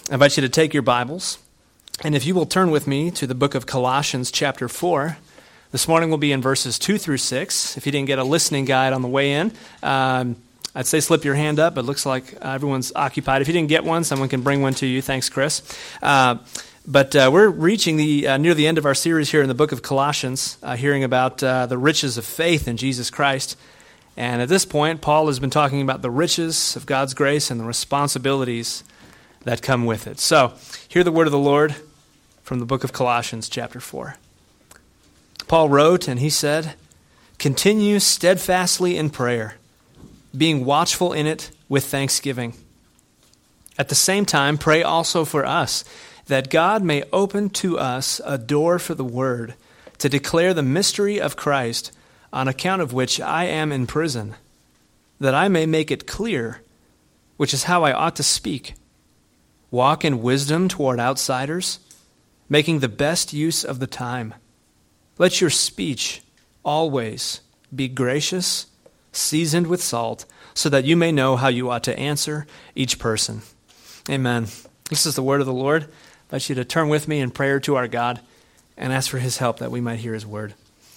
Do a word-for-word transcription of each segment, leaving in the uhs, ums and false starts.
I invite you to take your Bibles, and if you will turn with me to the book of Colossians chapter four. This morning we'll be in verses two through six. If you didn't get a listening guide on the way in, um, I'd say slip your hand up. It looks like uh, everyone's occupied. If you didn't get one, someone can bring one to you. Thanks, Chris. Uh, but uh, we're reaching the uh, near the end of our series here in the book of Colossians, uh, hearing about uh, the riches of faith in Jesus Christ. And at this point, Paul has been talking about the riches of God's grace and the responsibilities that come with it. So, hear the word of the Lord from the book of Colossians, chapter four. Paul wrote, and he said, "Continue steadfastly in prayer, being watchful in it with thanksgiving. At the same time, pray also for us, that God may open to us a door for the word, to declare the mystery of Christ, on account of which I am in prison, that I may make it clear, which is how I ought to speak. Walk in wisdom toward outsiders, making the best use of the time. Let your speech always be gracious, seasoned with salt, so that you may know how you ought to answer each person." Amen. This is the word of the Lord. I invite you to turn with me in prayer to our God and ask for his help that we might hear his word.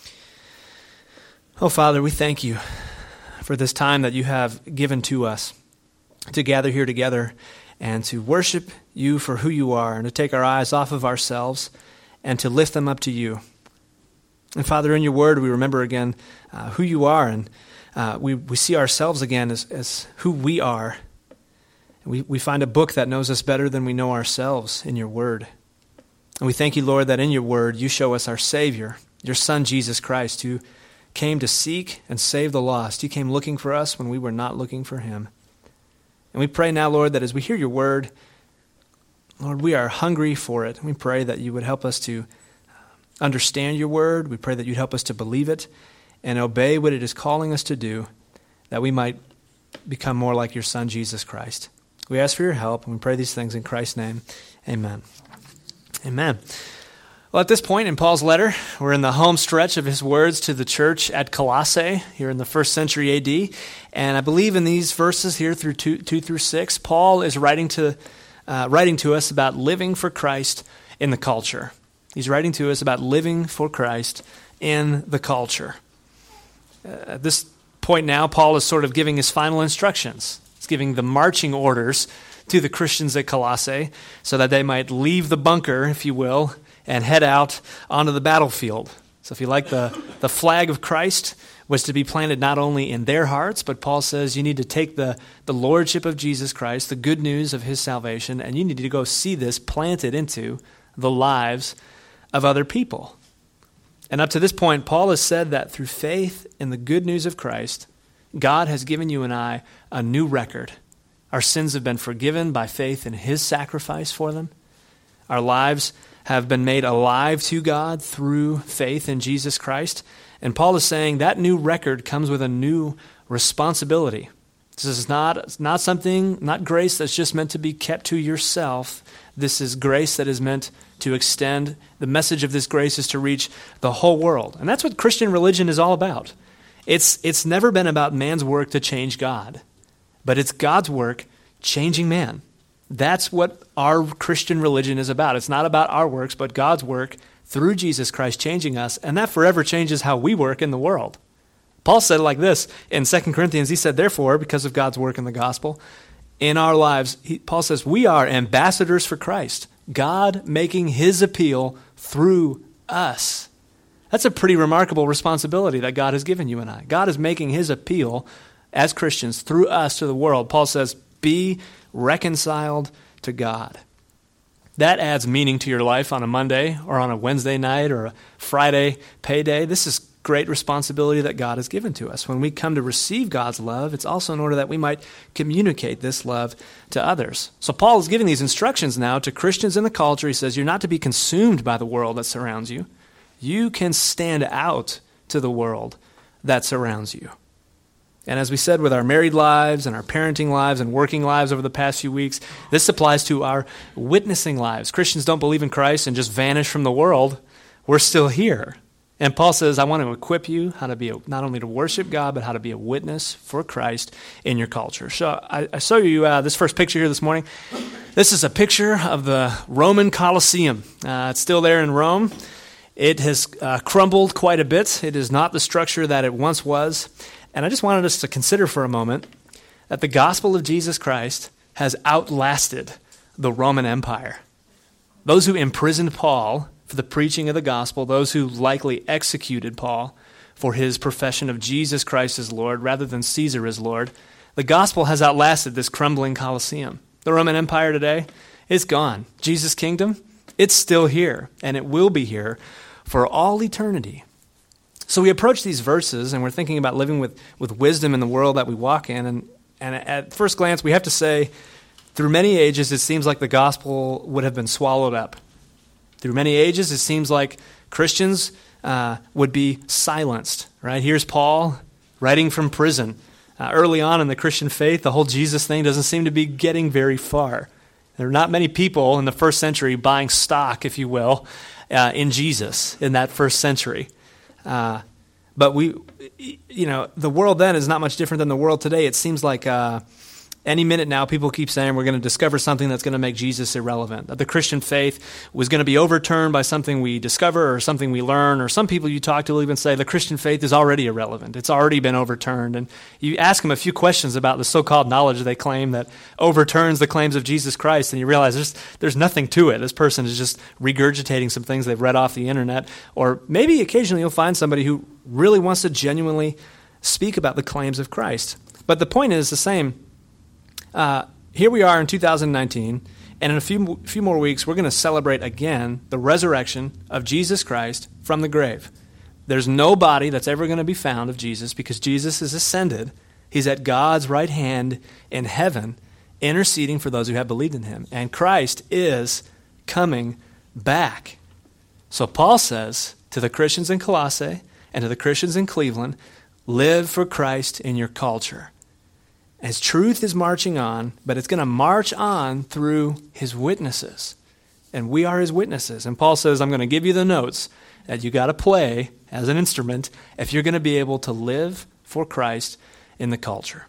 Oh, Father, we thank you for this time that you have given to us to gather here together and to worship you for who you are and to take our eyes off of ourselves and to lift them up to you. And Father, in your word, we remember again uh, who you are, and uh, we, we see ourselves again as, as who we are. We, we find a book that knows us better than we know ourselves in your word. And we thank you, Lord, that in your word you show us our Savior, your Son, Jesus Christ, who came to seek and save the lost. He came looking for us when we were not looking for him. And we pray now, Lord, that as we hear your word, Lord, we are hungry for it. We pray that you would help us to understand your word. We pray that you'd help us to believe it and obey what it is calling us to do, that we might become more like your Son, Jesus Christ. We ask for your help, and we pray these things in Christ's name. Amen. Amen. Well, at this point in Paul's letter, we're in the home stretch of his words to the church at Colossae here in the first century A D. And I believe in these verses here through two, two through six, Paul is writing to uh, writing to us about living for Christ in the culture. He's writing to us about living for Christ in the culture. Uh, at this point now, Paul is sort of giving his final instructions. He's giving the marching orders to the Christians at Colossae so that they might leave the bunker, if you will, and head out onto the battlefield. So if you like, the, the flag of Christ was to be planted not only in their hearts, but Paul says you need to take the, the lordship of Jesus Christ, the good news of his salvation, and you need to go see this planted into the lives of other people. And up to this point, Paul has said that through faith in the good news of Christ, God has given you and I a new record. Our sins have been forgiven by faith in his sacrifice for them. Our lives have been made alive to God through faith in Jesus Christ. And Paul is saying that new record comes with a new responsibility. This is not, not something, not grace that's just meant to be kept to yourself. This is grace that is meant to extend. The message of this grace is to reach the whole world. And that's what Christian religion is all about. It's, it's never been about man's work to change God, but it's God's work changing man. That's what our Christian religion is about. It's not about our works, but God's work through Jesus Christ changing us, and that forever changes how we work in the world. Paul said it like this in Second Corinthians. He said, therefore, because of God's work in the gospel, in our lives, he, Paul says, we are ambassadors for Christ, God making his appeal through us. That's a pretty remarkable responsibility that God has given you and I. God is making his appeal as Christians through us to the world. Paul says, be reconciled to God. That adds meaning to your life on a Monday or on a Wednesday night or a Friday payday. This is great responsibility that God has given to us. When we come to receive God's love, it's also in order that we might communicate this love to others. So Paul is giving these instructions now to Christians in the culture. He says, you're not to be consumed by the world that surrounds you. You can stand out to the world that surrounds you. And as we said with our married lives and our parenting lives and working lives over the past few weeks, this applies to our witnessing lives. Christians don't believe in Christ and just vanish from the world. We're still here. And Paul says, I want to equip you how to be a, not only to worship God, but how to be a witness for Christ in your culture. So I, I show you uh, this first picture here this morning. This is a picture of the Roman Colosseum. Uh, it's still there in Rome. It has uh, crumbled quite a bit. It is not the structure that it once was. And I just wanted us to consider for a moment that the gospel of Jesus Christ has outlasted the Roman Empire. Those who imprisoned Paul for the preaching of the gospel, those who likely executed Paul for his profession of Jesus Christ as Lord rather than Caesar as Lord, the gospel has outlasted this crumbling Colosseum. The Roman Empire today, it's gone. Jesus' kingdom, it's still here, and it will be here for all eternity. So we approach these verses, and we're thinking about living with, with wisdom in the world that we walk in, and, and at first glance, we have to say, through many ages, it seems like the gospel would have been swallowed up. Through many ages, it seems like Christians uh, would be silenced, right? Here's Paul writing from prison. Uh, early on in the Christian faith, the whole Jesus thing doesn't seem to be getting very far. There are not many people in the first century buying stock, if you will, uh, in Jesus in that first century. Uh, but we, you know, the world then is not much different than the world today. It seems like uh, any minute now, people keep saying we're going to discover something that's going to make Jesus irrelevant, that the Christian faith was going to be overturned by something we discover or something we learn, or some people you talk to will even say the Christian faith is already irrelevant. It's already been overturned. And you ask them a few questions about the so-called knowledge they claim that overturns the claims of Jesus Christ, and you realize there's, there's nothing to it. This person is just regurgitating some things they've read off the internet, or maybe occasionally you'll find somebody who really wants to genuinely speak about the claims of Christ. But the point is the same. Uh, here we are in two thousand nineteen, and in a few few more weeks, we're going to celebrate again the resurrection of Jesus Christ from the grave. There's no body that's ever going to be found of Jesus because Jesus is ascended. He's at God's right hand in heaven, interceding for those who have believed in him. And Christ is coming back. So Paul says to the Christians in Colossae and to the Christians in Cleveland, live for Christ in your culture. As truth is marching on, but it's going to march on through his witnesses. And we are his witnesses. And Paul says, I'm going to give you the notes that you got to play as an instrument if you're going to be able to live for Christ in the culture.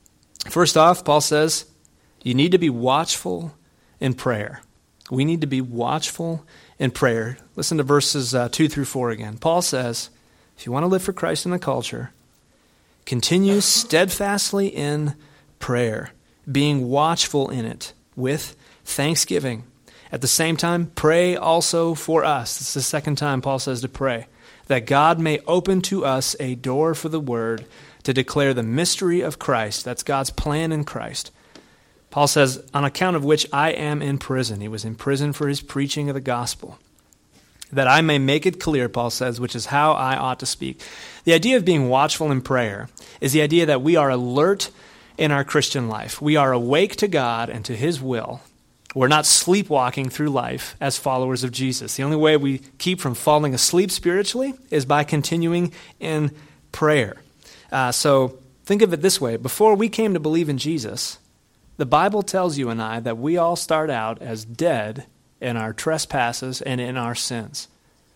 First off, Paul says, you need to be watchful in prayer. We need to be watchful in prayer. Listen to verses uh, two through four again. Paul says, if you want to live for Christ in the culture, continue steadfastly in prayer, being watchful in it with thanksgiving. At the same time, pray also for us. This is the second time Paul says to pray, that God may open to us a door for the word to declare the mystery of Christ. That's God's plan in Christ. Paul says, on account of which I am in prison. He was in prison for his preaching of the gospel. That I may make it clear, Paul says, which is how I ought to speak. The idea of being watchful in prayer is the idea that we are alert in our Christian life. We are awake to God and to his will. We're not sleepwalking through life as followers of Jesus. The only way we keep from falling asleep spiritually is by continuing in prayer. Uh, so think of it this way. Before we came to believe in Jesus, the Bible tells you and I that we all start out as dead in our trespasses and in our sins.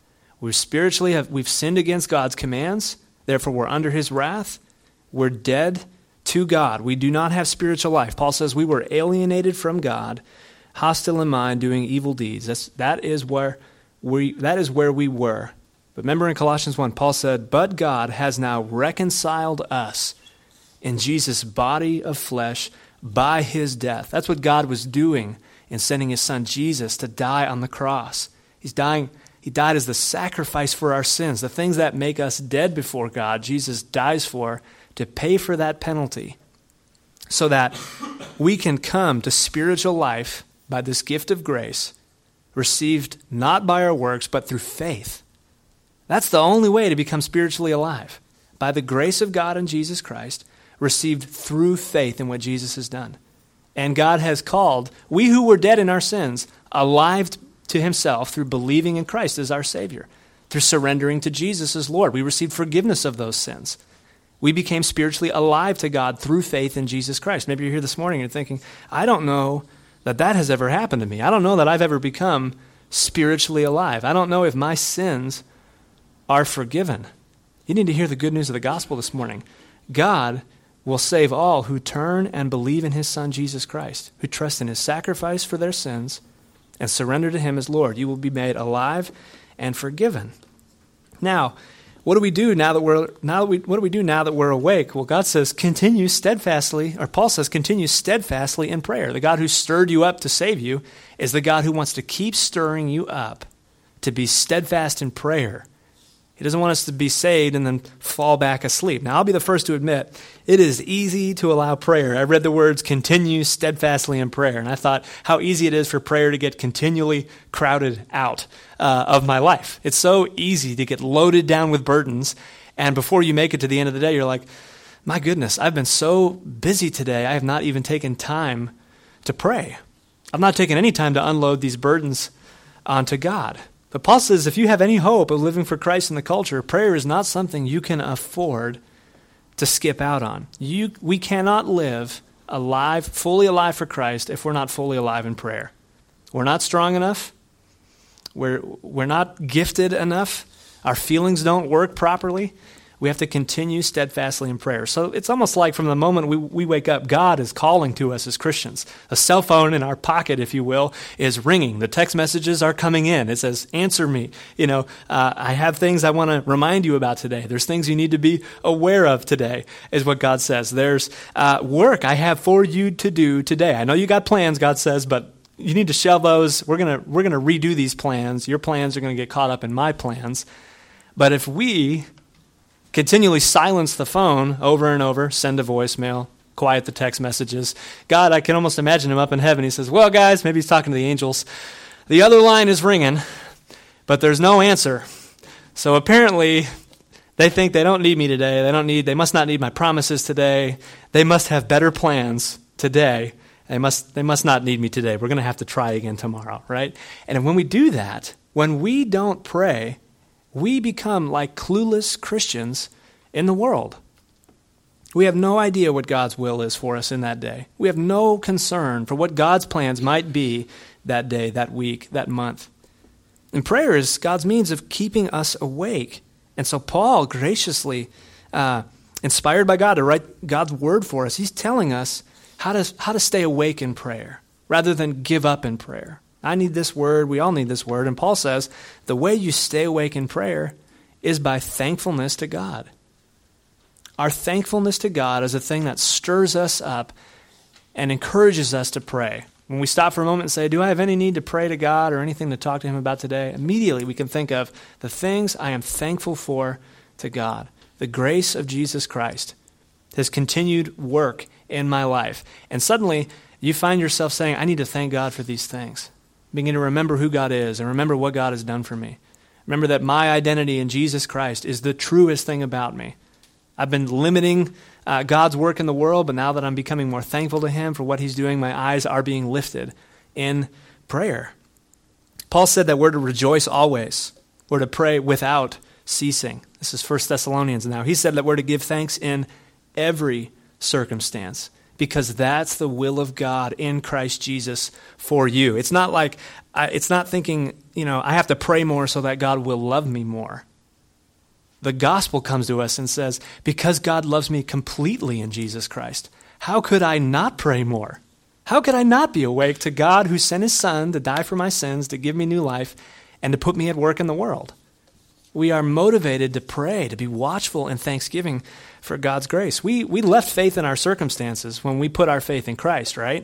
We spiritually have we've sinned against God's commands, therefore we're under his wrath. We're dead to God. We do not have spiritual life. Paul says we were alienated from God, hostile in mind, doing evil deeds. That's, that is where we that is where we were. But remember in Colossians one, Paul said, but God has now reconciled us in Jesus' body of flesh by his death. That's what God was doing in sending his son Jesus to die on the cross. He's dying. He died as the sacrifice for our sins. The things that make us dead before God, Jesus dies for to pay for that penalty so that we can come to spiritual life by this gift of grace received not by our works but through faith. That's the only way to become spiritually alive, by the grace of God in Jesus Christ, received through faith in what Jesus has done. And God has called we who were dead in our sins alive to himself through believing in Christ as our Savior, through surrendering to Jesus as Lord. We received forgiveness of those sins. We became spiritually alive to God through faith in Jesus Christ. Maybe you're here this morning and you're thinking, I don't know that that has ever happened to me. I don't know that I've ever become spiritually alive. I don't know if my sins are forgiven. You need to hear the good news of the gospel this morning. God will save all who turn and believe in his Son, Jesus Christ, who trust in his sacrifice for their sins and surrender to him as Lord. You will be made alive and forgiven. Now, what do we do now that we're now that we what do we do now that we're awake? Well, God says continue steadfastly, or Paul says continue steadfastly in prayer. The God who stirred you up to save you is the God who wants to keep stirring you up to be steadfast in prayer. He doesn't want us to be saved and then fall back asleep. Now, I'll be the first to admit, it is easy to allow prayer. I read the words, continue steadfastly in prayer, and I thought how easy it is for prayer to get continually crowded out uh, of my life. It's so easy to get loaded down with burdens, and before you make it to the end of the day, you're like, my goodness, I've been so busy today, I have not even taken time to pray. I've not taken any time to unload these burdens onto God. But Paul says if you have any hope of living for Christ in the culture, prayer is not something you can afford to skip out on. You, we cannot live alive, fully alive for Christ if we're not fully alive in prayer. We're not strong enough. We're, we're not gifted enough. Our feelings don't work properly. We have to continue steadfastly in prayer. So it's almost like from the moment we, we wake up, God is calling to us as Christians. A cell phone in our pocket, if you will, is ringing. The text messages are coming in. It says, answer me. You know, uh, I have things I want to remind you about today. There's things you need to be aware of today, is what God says. There's uh, work I have for you to do today. I know you got plans, God says, but you need to shelve those. We're gonna we're gonna redo these plans. Your plans are going to get caught up in my plans. But if we continually silence the phone over and over, send a voicemail, quiet the text messages. God, I can almost imagine him up in heaven. He says, well, guys, maybe he's talking to the angels. The other line is ringing, but there's no answer. So apparently they think they don't need me today. They don't need, they must not need my promises today. They must have better plans today. They must, they must not need me today. We're going to have to try again tomorrow, right? And when we do that, when we don't pray, we become like clueless Christians in the world. We have no idea what God's will is for us in that day. We have no concern for what God's plans might be that day, that week, that month. And prayer is God's means of keeping us awake. And so Paul graciously, uh, inspired by God to write God's word for us, he's telling us how to, how to stay awake in prayer rather than give up in prayer. I need this word. We all need this word. And Paul says the way you stay awake in prayer is by thankfulness to God. Our thankfulness to God is a thing that stirs us up and encourages us to pray. When we stop for a moment and say, do I have any need to pray to God or anything to talk to him about today? Immediately we can think of the things I am thankful for to God. The grace of Jesus Christ, his continued work in my life. And suddenly you find yourself saying, I need to thank God for these things. Begin to remember who God is and remember what God has done for me. Remember that my identity in Jesus Christ is the truest thing about me. I've been limiting uh, God's work in the world, but now that I'm becoming more thankful to him for what he's doing, my eyes are being lifted in prayer. Paul said that we're to rejoice always. We're to pray without ceasing. This is First Thessalonians now. He said that we're to give thanks in every circumstance, because that's the will of God in Christ Jesus for you. It's not like, it's not thinking, you know, I have to pray more so that God will love me more. The gospel comes to us and says, because God loves me completely in Jesus Christ, how could I not pray more? How could I not be awake to God who sent his Son to die for my sins, to give me new life, and to put me at work in the world? We are motivated to pray, to be watchful in thanksgiving for God's grace. We we left faith in our circumstances when we put our faith in Christ, right?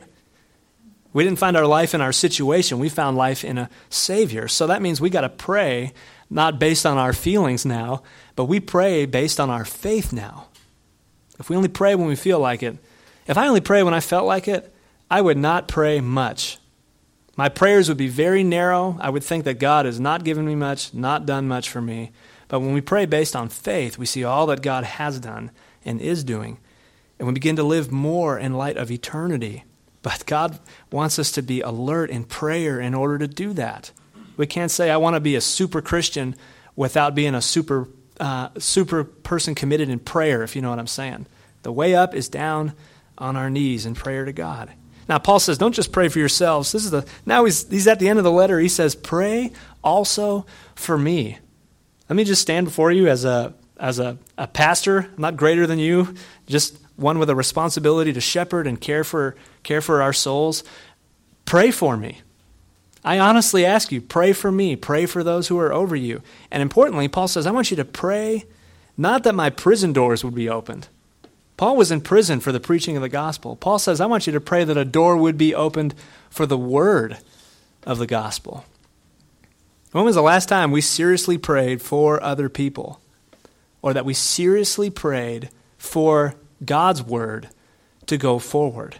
We didn't find our life in our situation. We found life in a Savior. So that means we got to pray not based on our feelings now, but we pray based on our faith now. If we only pray when we feel like it, if I only pray when I felt like it, I would not pray much. My prayers would be very narrow. I would think that God has not given me much, not done much for me. But when we pray based on faith, we see all that God has done and is doing. And we begin to live more in light of eternity. But God wants us to be alert in prayer in order to do that. We can't say, I want to be a super Christian without being a super, uh, super person committed in prayer, if you know what I'm saying. The way up is down on our knees in prayer to God. Now, Paul says, don't just pray for yourselves. This is the now he's he's at the end of the letter. He says, pray also for me. Let me just stand before you as a as a, a pastor. I'm not greater than you, just one with a responsibility to shepherd and care for, care for our souls, pray for me. I honestly ask you, pray for me. Pray for those who are over you. And importantly, Paul says, I want you to pray not that my prison doors would be opened. Paul was in prison for the preaching of the gospel. Paul says, I want you to pray that a door would be opened for the word of the gospel. When was the last time we seriously prayed for other people? Or that we seriously prayed for God's word to go forward?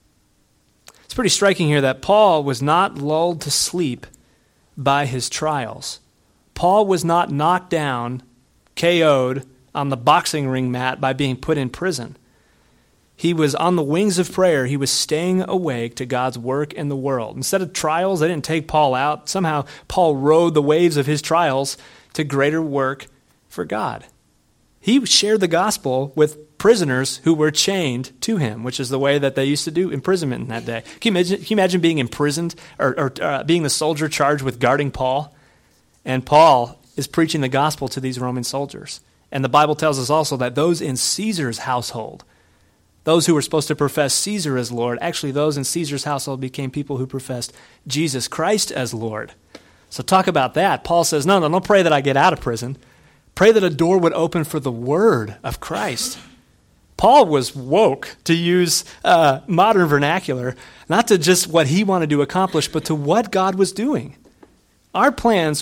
It's pretty striking here that Paul was not lulled to sleep by his trials. Paul was not knocked down, K O'd on the boxing ring mat by being put in prison. He was on the wings of prayer. He was staying awake to God's work in the world. Instead of trials, they didn't take Paul out. Somehow, Paul rode the waves of his trials to greater work for God. He shared the gospel with prisoners who were chained to him, which is the way that they used to do imprisonment in that day. Can you imagine, can you imagine being imprisoned or, or uh, being the soldier charged with guarding Paul? And Paul is preaching the gospel to these Roman soldiers. And the Bible tells us also that those in Caesar's household, those who were supposed to profess Caesar as Lord, actually those in Caesar's household became people who professed Jesus Christ as Lord. So talk about that. Paul says, no, no, don't pray that I get out of prison. Pray that a door would open for the word of Christ. Paul was woke, to use uh, modern vernacular, not to just what he wanted to accomplish, but to what God was doing. Our plans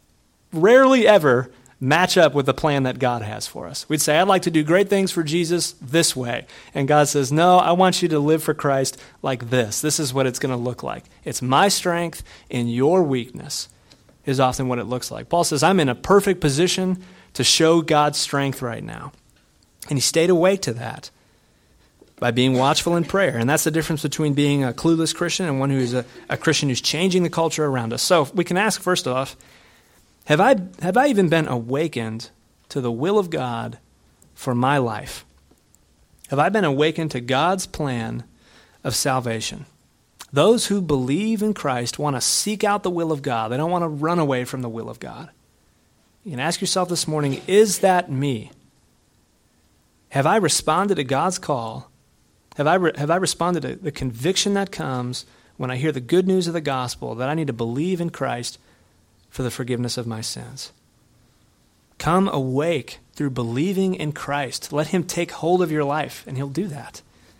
rarely ever match up with the plan that God has for us. We'd say, I'd like to do great things for Jesus this way. And God says, no, I want you to live for Christ like this. This is what it's going to look like. It's my strength in your weakness is often what it looks like. Paul says, I'm in a perfect position to show God's strength right now. And he stayed awake to that by being watchful in prayer. And that's the difference between being a clueless Christian and one who's a, a Christian who's changing the culture around us. So we can ask, first off, Have I have I even been awakened to the will of God for my life? Have I been awakened to God's plan of salvation? Those who believe in Christ want to seek out the will of God. They don't want to run away from the will of God. You can ask yourself this morning, is that me? Have I responded to God's call? Have I re- have I responded to the conviction that comes when I hear the good news of the gospel that I need to believe in Christ for the forgiveness of my sins? Come awake through believing in Christ. Let him take hold of your life, and he'll do that.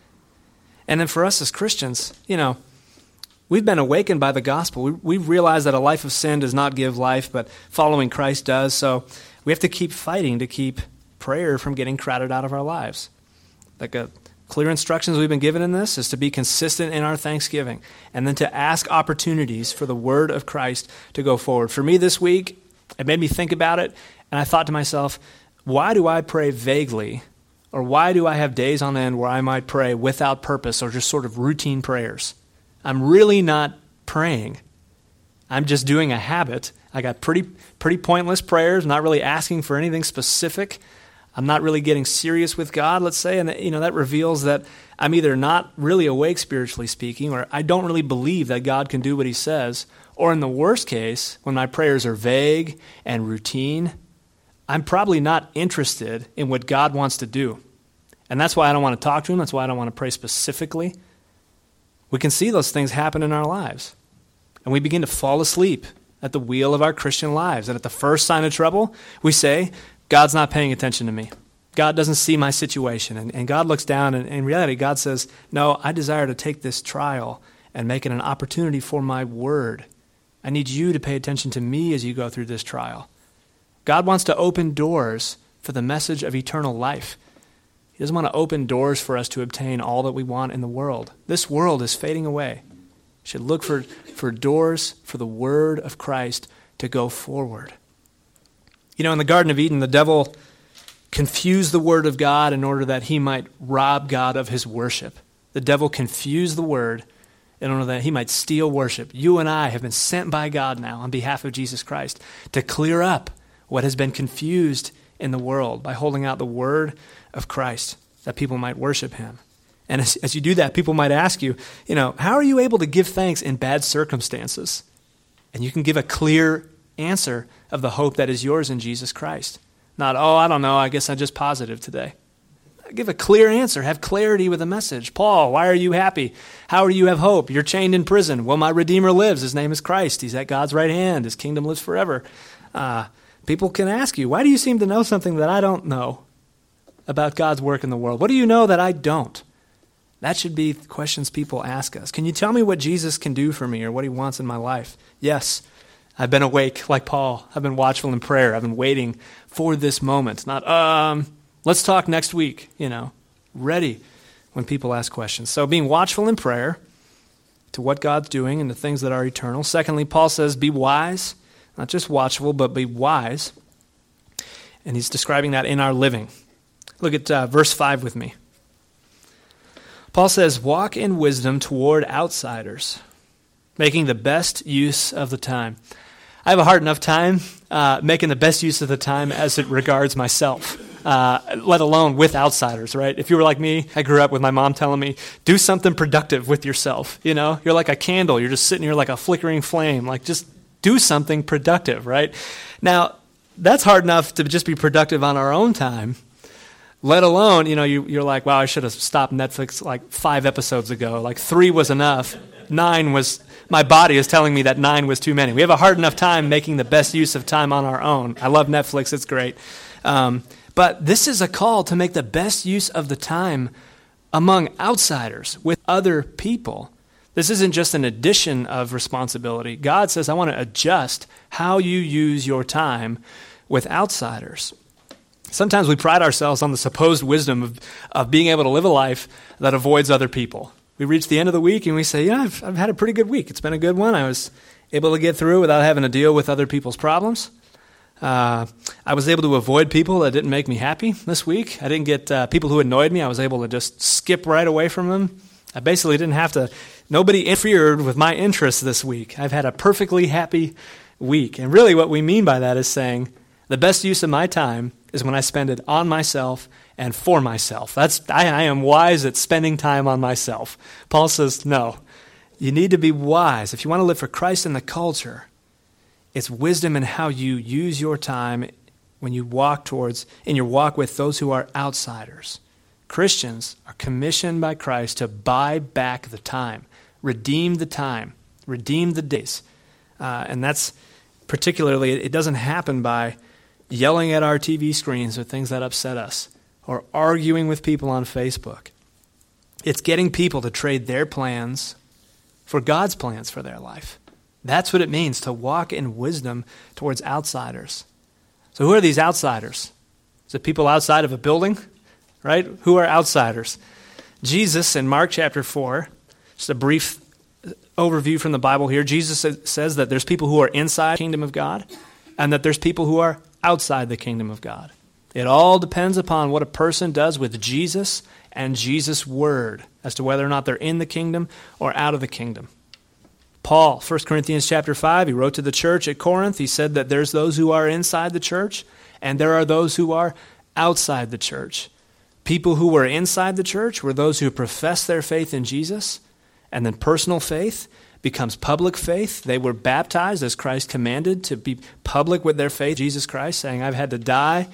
And then for us as Christians, you know, we've been awakened by the gospel. We, we realize that a life of sin does not give life, but following Christ does. So we have to keep fighting to keep prayer from getting crowded out of our lives. Like a clear instructions we've been given in this is to be consistent in our thanksgiving and then to ask opportunities for the word of Christ to go forward. For me this week, it made me think about it, and I thought to myself, why do I pray vaguely, or why do I have days on end where I might pray without purpose or just sort of routine prayers? I'm really not praying. I'm just doing a habit. I got pretty pretty pointless prayers, not really asking for anything specific. I'm not really getting serious with God, let's say, and you know that reveals that I'm either not really awake spiritually speaking, or I don't really believe that God can do what he says, or in the worst case, when my prayers are vague and routine, I'm probably not interested in what God wants to do. And that's why I don't want to talk to him. That's why I don't want to pray specifically. We can see those things happen in our lives, and we begin to fall asleep at the wheel of our Christian lives. And at the first sign of trouble, we say, God's not paying attention to me. God doesn't see my situation. And, and God looks down, and in reality, God says, no, I desire to take this trial and make it an opportunity for my word. I need you to pay attention to me as you go through this trial. God wants to open doors for the message of eternal life. He doesn't want to open doors for us to obtain all that we want in the world. This world is fading away. We should look for, for doors for the word of Christ to go forward. You know, in the Garden of Eden, the devil confused the word of God in order that he might rob God of his worship. The devil confused the word in order that he might steal worship. You and I have been sent by God now on behalf of Jesus Christ to clear up what has been confused in the world by holding out the word of Christ that people might worship him. And as, as you do that, people might ask you, you know, how are you able to give thanks in bad circumstances? And you can give a clear answer of the hope that is yours in Jesus Christ. Not, oh, I don't know, I guess I'm just positive today. give a clear answer. Have clarity with a message. Paul, why are you happy? How do you have hope? You're chained in prison. Well, my Redeemer lives. His name is Christ. He's at God's right hand. His kingdom lives forever. Uh, people can ask you, why do you seem to know something that I don't know about God's work in the world? What do you know that I don't? That should be questions people ask us. Can you tell me what Jesus can do for me or what he wants in my life? Yes, I've been awake like Paul. I've been watchful in prayer. I've been waiting for this moment. Not, um, let's talk next week, you know, ready when people ask questions. So being watchful in prayer to what God's doing and the things that are eternal. Secondly, Paul says, be wise, not just watchful, but be wise. And he's describing that in our living. Look at uh, verse five with me. Paul says, walk in wisdom toward outsiders, making the best use of the time. I have a hard enough time uh, making the best use of the time as it regards myself, uh, let alone with outsiders, right? If you were like me, I grew up with my mom telling me, do something productive with yourself, you know? You're like a candle. You're just sitting here like a flickering flame. Like, just do something productive, right? Now, that's hard enough to just be productive on our own time. Let alone, you know, you, you're like, wow, I should have stopped Netflix like five episodes ago. Like three was enough. Nine was, my body is telling me that nine was too many. We have a hard enough time making the best use of time on our own. I love Netflix. It's great. Um, but this is a call to make the best use of the time among outsiders, with other people. This isn't just an addition of responsibility. God says, I want to adjust how you use your time with outsiders. Sometimes we pride ourselves on the supposed wisdom of, of being able to live a life that avoids other people. We reach the end of the week and we say, yeah, I've, I've had a pretty good week. It's been a good one. I was able to get through without having to deal with other people's problems. Uh, I was able to avoid people that didn't make me happy this week. I didn't get uh, people who annoyed me. I was able to just skip right away from them. I basically didn't have to, nobody interfered with my interests this week. I've had a perfectly happy week. And really what we mean by that is saying, the best use of my time is when I spend it on myself and for myself. That's I, I am wise at spending time on myself. Paul says, no, you need to be wise. If you want to live for Christ in the culture, it's wisdom in how you use your time when you walk towards, in your walk with those who are outsiders. Christians are commissioned by Christ to buy back the time, redeem the time, redeem the days. Uh, and that's particularly, it doesn't happen by yelling at our T V screens or things that upset us, or arguing with people on Facebook. It's getting people to trade their plans for God's plans for their life. That's what it means to walk in wisdom towards outsiders. So who are these outsiders? Is it people outside of a building, right? Who are outsiders? Jesus in Mark chapter four, just a brief overview from the Bible here, Jesus says that there's people who are inside the kingdom of God and that there's people who are outside the kingdom of God. It all depends upon what a person does with Jesus and Jesus' word as to whether or not they're in the kingdom or out of the kingdom. Paul, First Corinthians chapter five, he wrote to the church at Corinth. He said that there's those who are inside the church and there are those who are outside the church. People who were inside the church were those who professed their faith in Jesus, and then personal faith becomes public faith. They were baptized as Christ commanded to be public with their faith, Jesus Christ, saying, I've had to die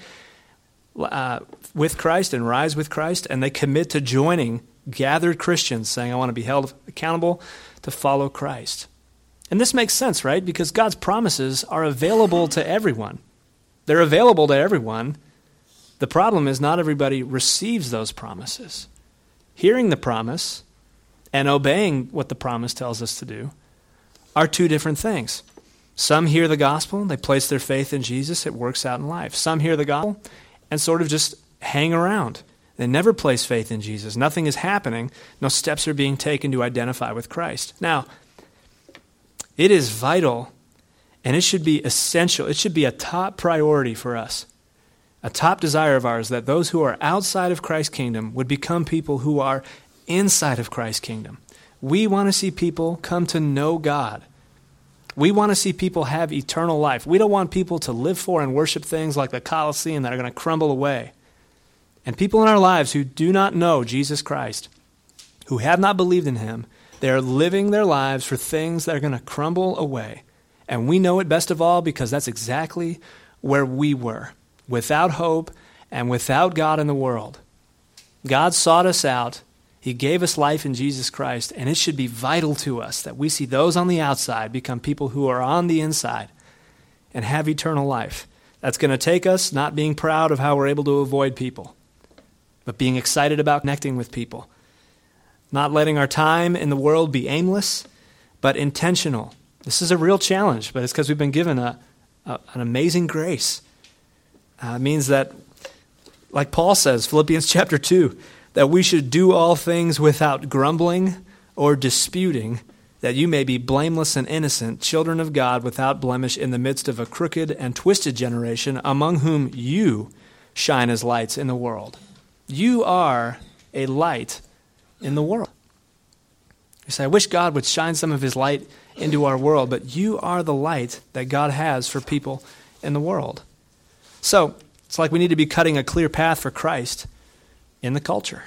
uh, with Christ and rise with Christ. And they commit to joining gathered Christians, saying, I want to be held accountable to follow Christ. And this makes sense, right? Because God's promises are available to everyone. They're available to everyone. The problem is not everybody receives those promises. Hearing the promise and obeying what the promise tells us to do are two different things. Some hear the gospel, they place their faith in Jesus, it works out in life. Some hear the gospel and sort of just hang around. They never place faith in Jesus. Nothing is happening. No steps are being taken to identify with Christ. Now, it is vital and it should be essential. It should be a top priority for us, a top desire of ours, that those who are outside of Christ's kingdom would become people who are inside of Christ's kingdom. We want to see people come to know God. We want to see people have eternal life. We don't want people to live for and worship things like the Colosseum that are going to crumble away. And people in our lives who do not know Jesus Christ, who have not believed in him, they're living their lives for things that are going to crumble away. And we know it best of all because that's exactly where we were, without hope and without God in the world. God sought us out. He gave us life in Jesus Christ, and it should be vital to us that we see those on the outside become people who are on the inside and have eternal life. That's going to take us not being proud of how we're able to avoid people, but being excited about connecting with people. Not letting our time in the world be aimless, but intentional. This is a real challenge, but it's because we've been given a, a an amazing grace. Uh, it means that, like Paul says, Philippians chapter two, that we should do all things without grumbling or disputing, that you may be blameless and innocent, children of God without blemish in the midst of a crooked and twisted generation, among whom you shine as lights in the world. You are a light in the world. You say, I wish God would shine some of his light into our world, but you are the light that God has for people in the world. So it's like we need to be cutting a clear path for Christ in the culture.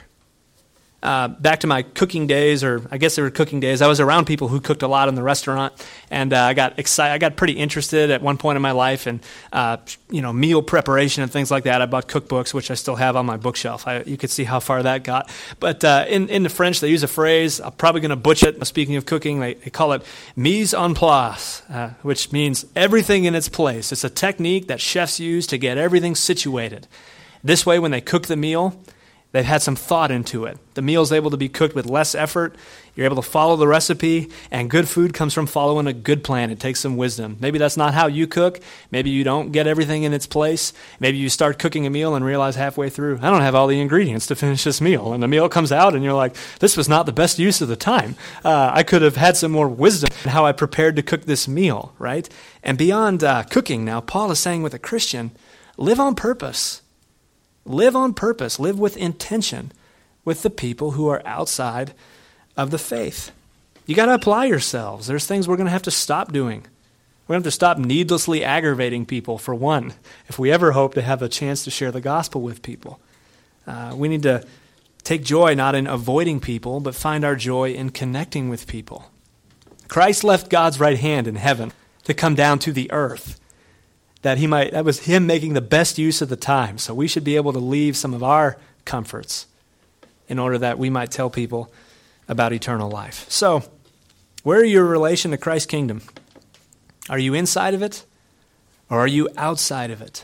Uh, back to my cooking days, or I guess they were cooking days, I was around people who cooked a lot in the restaurant, and uh, I got excited. I got pretty interested at one point in my life in uh, you know meal preparation and things like that. I bought cookbooks, which I still have on my bookshelf. I, you could see how far that got. But uh, in in the French, they use a phrase. I'm probably going to butcher it. Speaking of cooking, they, they call it mise en place, uh, which means everything in its place. It's a technique that chefs use to get everything situated. This way, when they cook the meal, they've had some thought into it. The meal is able to be cooked with less effort. You're able to follow the recipe, and good food comes from following a good plan. It takes some wisdom. Maybe that's not how you cook. Maybe you don't get everything in its place. Maybe you start cooking a meal and realize halfway through, I don't have all the ingredients to finish this meal. And the meal comes out, and you're like, this was not the best use of the time. Uh, I could have had some more wisdom in how I prepared to cook this meal, right? And beyond uh, cooking now, Paul is saying with a Christian, live on purpose. Live on purpose. Live with intention with the people who are outside of the faith. You got to apply yourselves. There's things we're going to have to stop doing. We're going to have to stop needlessly aggravating people, for one, if we ever hope to have a chance to share the gospel with people. Uh, we need to take joy not in avoiding people, but find our joy in connecting with people. Christ left God's right hand in heaven to come down to the earth. That he might, that was him making the best use of the time. So we should be able to leave some of our comforts in order that we might tell people about eternal life. So, where are your relation to Christ's kingdom? Are you inside of it, or are you outside of it?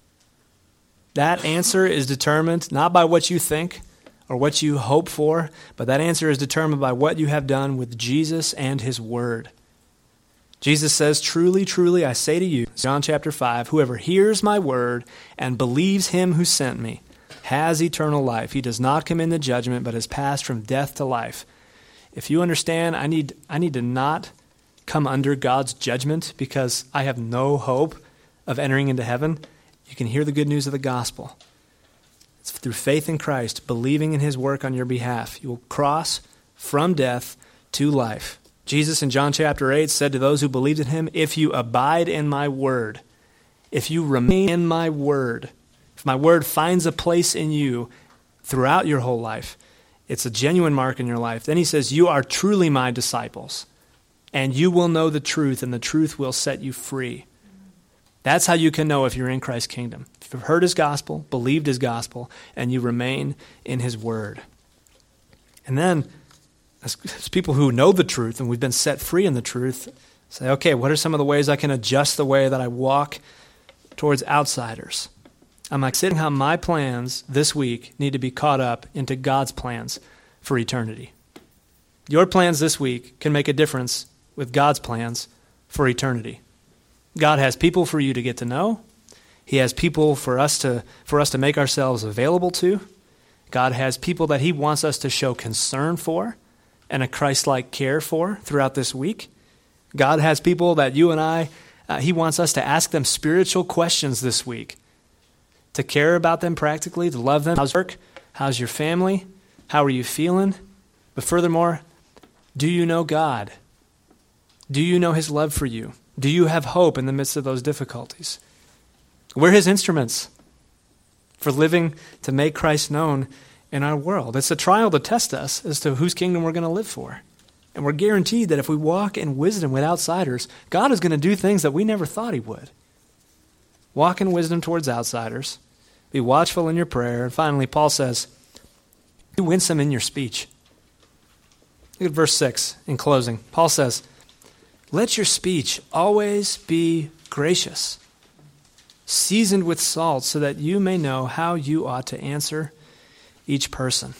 That answer is determined not by what you think or what you hope for, but that answer is determined by what you have done with Jesus and his word. Jesus says, truly, truly, I say to you, John chapter five, whoever hears my word and believes him who sent me has eternal life. He does not come into judgment, but has passed from death to life. If you understand, I need I need to not come under God's judgment because I have no hope of entering into heaven. You can hear the good news of the gospel. It's through faith in Christ, believing in his work on your behalf. You will cross from death to life. Jesus in John chapter eight said to those who believed in him, if you abide in my word, if you remain in my word, if my word finds a place in you throughout your whole life, it's a genuine mark in your life. Then he says, you are truly my disciples, and you will know the truth, and the truth will set you free. That's how you can know if you're in Christ's kingdom. If you've heard his gospel, believed his gospel, and you remain in his word. And then, as, as people who know the truth and we've been set free in the truth, say, okay, what are some of the ways I can adjust the way that I walk towards outsiders? I'm accepting how my plans this week need to be caught up into God's plans for eternity. Your plans this week can make a difference with God's plans for eternity. God has people for you to get to know. He has people for us to for us to make ourselves available to. God has people that he wants us to show concern for and a Christ-like care for throughout this week. God has people that you and I, uh, he wants us to ask them spiritual questions this week, to care about them practically, to love them. How's work? How's your family? How are you feeling? But furthermore, do you know God? Do you know his love for you? Do you have hope in the midst of those difficulties? We're his instruments for living to make Christ known in our world. It's a trial to test us as to whose kingdom we're going to live for. And we're guaranteed that if we walk in wisdom with outsiders, God is going to do things that we never thought he would. Walk in wisdom towards outsiders. Be watchful in your prayer. And finally, Paul says, Be winsome in your speech. Look at verse six in closing. Paul says, let your speech always be gracious, seasoned with salt, so that you may know how you ought to answer each person.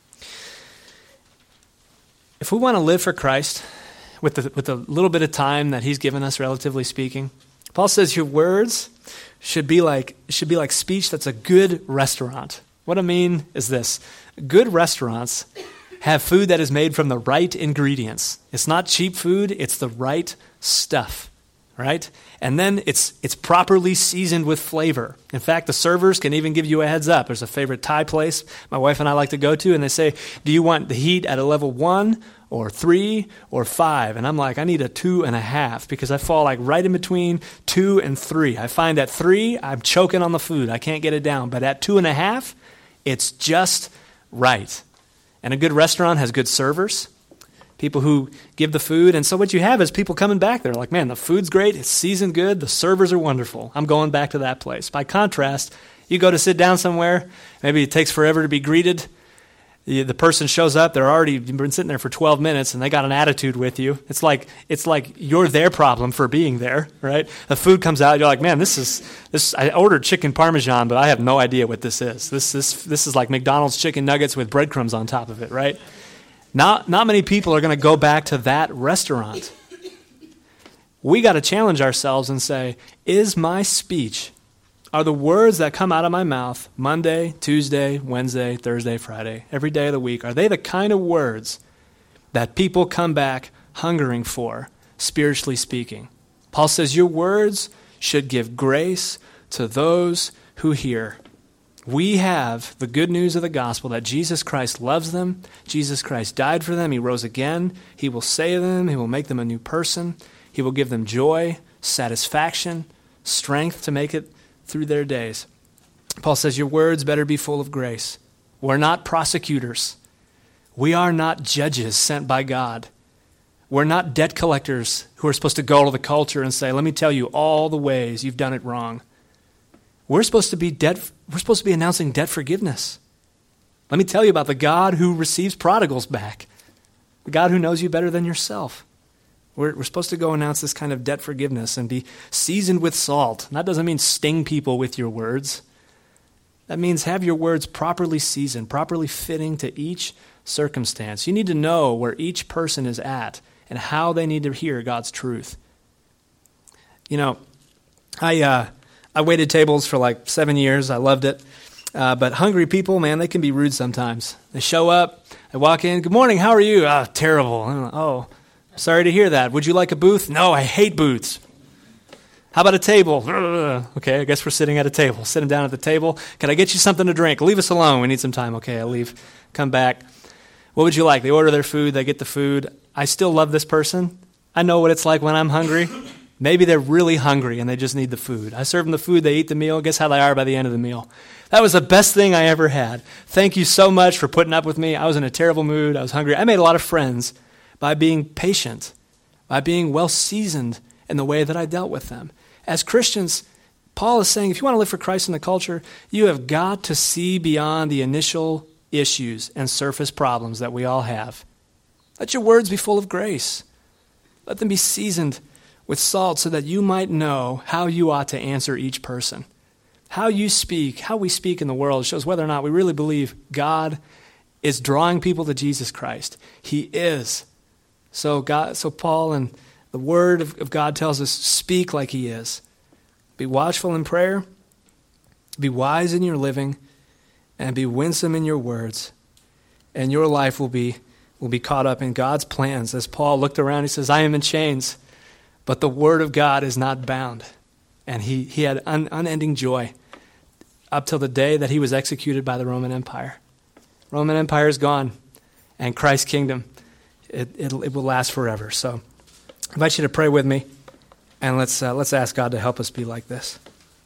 If we want to live for Christ with the, with the little bit of time that he's given us, relatively speaking, Paul says your words should be like should be like speech that's a good restaurant. What I mean is this. Good restaurants have food that is made from the right ingredients. It's not cheap food, it's the right stuff, right? And then it's it's properly seasoned with flavor. In fact, the servers can even give you a heads up. There's a favorite Thai place my wife and I like to go to, and they say, do you want the heat at a level one or three or five? And I'm like, I need a two and a half because I fall like right in between two and three. I find at three, I'm choking on the food. I can't get it down. But at two and a half, it's just right. And a good restaurant has good servers, people who give the food. And so what you have is people coming back. They're like, man, the food's great. It's seasoned good. The servers are wonderful. I'm going back to that place. By contrast, you go to sit down somewhere. Maybe it takes forever to be greeted. The, the person shows up. They're already you've been sitting there for twelve minutes, and they got an attitude with you. It's like it's like you're their problem for being there, right? The food comes out. You're like, man, this is this. I ordered chicken parmesan, but I have no idea what this is. This this this is like McDonald's chicken nuggets with breadcrumbs on top of it, right? Not not many people are going to go back to that restaurant. We got to challenge ourselves and say, is my speech, are the words that come out of my mouth Monday, Tuesday, Wednesday, Thursday, Friday, every day of the week, are they the kind of words that people come back hungering for, spiritually speaking? Paul says your words should give grace to those who hear. We have the good news of the gospel that Jesus Christ loves them. Jesus Christ died for them. He rose again. He will save them. He will make them a new person. He will give them joy, satisfaction, strength to make it through their days. Paul says your words better be full of grace. We're not prosecutors. We are not judges sent by God. We're not debt collectors who are supposed to go to the culture and say, let me tell you all the ways you've done it wrong. We're supposed to be debt, we're supposed to be announcing debt forgiveness. Let me tell you about the God who receives prodigals back. The God who knows you better than yourself. We're, we're supposed to go announce this kind of debt forgiveness and be seasoned with salt. And that doesn't mean sting people with your words. That means have your words properly seasoned, properly fitting to each circumstance. You need to know where each person is at and how they need to hear God's truth. You know, I uh, I waited tables for like seven years. I loved it. Uh, but hungry people, man, they can be rude sometimes. They show up, they walk in, good morning, how are you? Ah, terrible. Oh, sorry to hear that. Would you like a booth? No, I hate booths. How about a table? Okay, I guess we're sitting at a table. Sitting down at the table. Can I get you something to drink? Leave us alone. We need some time. Okay, I'll leave. Come back. What would you like? They order their food. They get the food. I still love this person. I know what it's like when I'm hungry. Maybe they're really hungry and they just need the food. I serve them the food. They eat the meal. Guess how they are by the end of the meal? That was the best thing I ever had. Thank you so much for putting up with me. I was in a terrible mood. I was hungry. I made a lot of friends by being patient, by being well-seasoned in the way that I dealt with them. As Christians, Paul is saying, if you want to live for Christ in the culture, you have got to see beyond the initial issues and surface problems that we all have. Let your words be full of grace. Let them be seasoned with salt so that you might know how you ought to answer each person. How you speak, how we speak in the world shows whether or not we really believe God is drawing people to Jesus Christ. He is. So God, so Paul and the Word of, of God tells us, speak like He is. Be watchful in prayer, be wise in your living, and be winsome in your words. And your life will be, will be caught up in God's plans. As Paul looked around, he says, I am in chains, but the Word of God is not bound. And he, he had un, unending joy up till the day that he was executed by the Roman Empire. Roman Empire is gone, and Christ's kingdom, it, it, it will last forever. So I invite you to pray with me, and let's uh, let's ask God to help us be like this.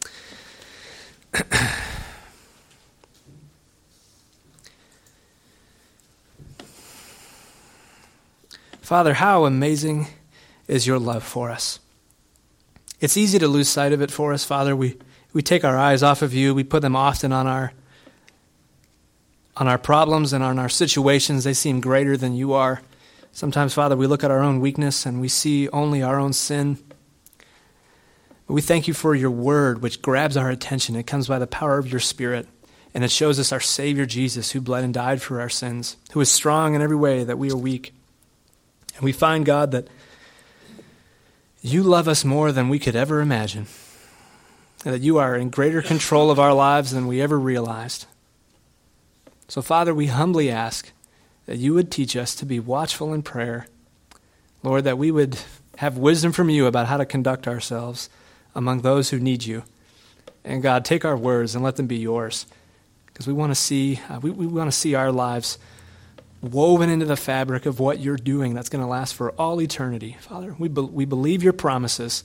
Father, how amazing is your love for us. It's easy to lose sight of it for us, Father. We we take our eyes off of you. We put them often on our on our problems and on our situations, they seem greater than you are. Sometimes, Father, we look at our own weakness and we see only our own sin. But we thank you for your word, which grabs our attention. It comes by the power of your Spirit, and it shows us our Savior Jesus, who bled and died for our sins, who is strong in every way that we are weak. And we find, God, that you love us more than we could ever imagine, and that you are in greater control of our lives than we ever realized. So, Father, we humbly ask that you would teach us to be watchful in prayer. Lord, that we would have wisdom from you about how to conduct ourselves among those who need you. And God, take our words and let them be yours, because we want to see uh, we, we want to see our lives woven into the fabric of what you're doing that's going to last for all eternity. Father, we be, we believe your promises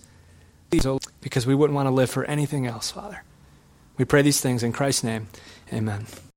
because we wouldn't want to live for anything else, Father. We pray these things in Christ's name. Amen.